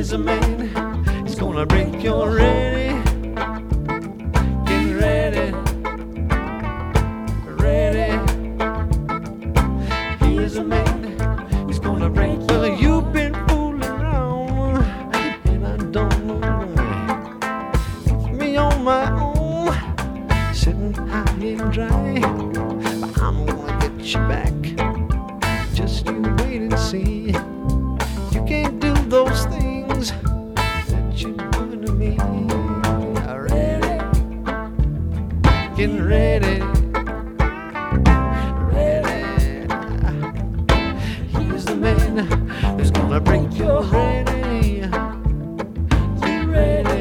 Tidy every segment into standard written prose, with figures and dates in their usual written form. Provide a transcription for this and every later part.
Here's a man, he's gonna break your ready. Get ready, ready. Here's a man, he's gonna break your. Well, you've been fooling around, and I don't know why. Me on my own, sitting high and dry. But I'm gonna get you back. Just you wait and see. You can't do those things that you do to me. Ready, getting ready, ready. He's the man who's gonna break your ready. Get ready,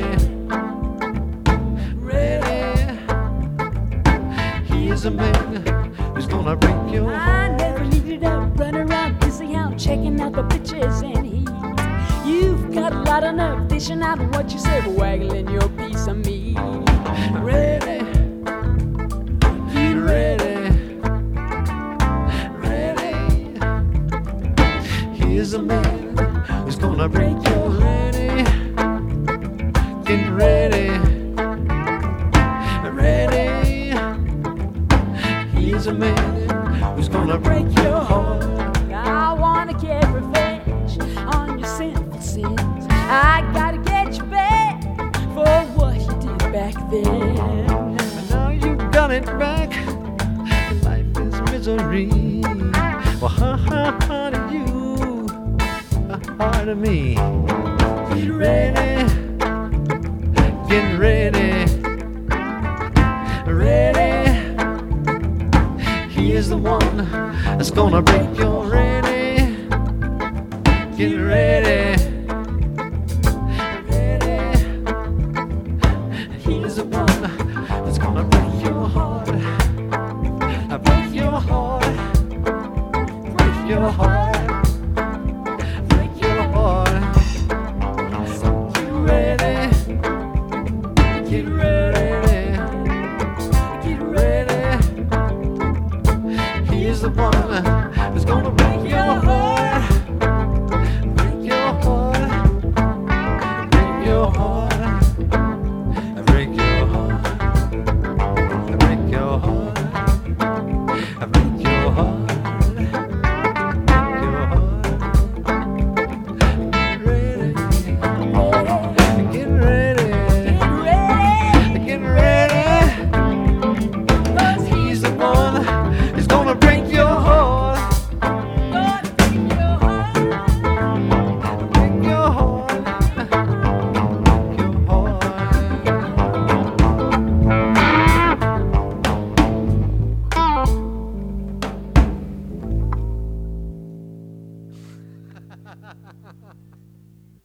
ready. He's the man who's gonna break your. I never needed to run around busy out checking out the bitches and heat. You've got a lot of nerve dishing out what you said, waggling your piece of meat. Ready, get ready, ready. Here's a man who's gonna break your ready. Get ready, ready. Here's a man who's gonna break your heart. I wanna get revenge on your sinful sins. I gotta get you back for what you did back then. And now you got it back. Life is misery. Well, ha to you, ha to me. Get ready, get ready, ready. He is the one that's gonna break your ready. Get ready.